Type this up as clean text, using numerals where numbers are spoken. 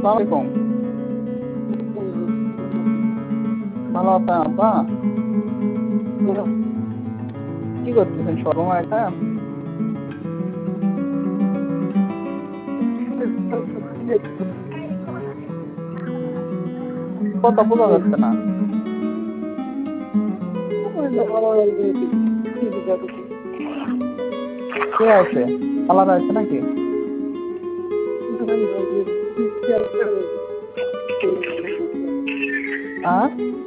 আলাইকুম। ভালো আছেন আপা? কি করতেছেন সর্বময় এটা? কথা বোঝা যাচ্ছে না। কে আছে? আলাদা আছে নাকি? আর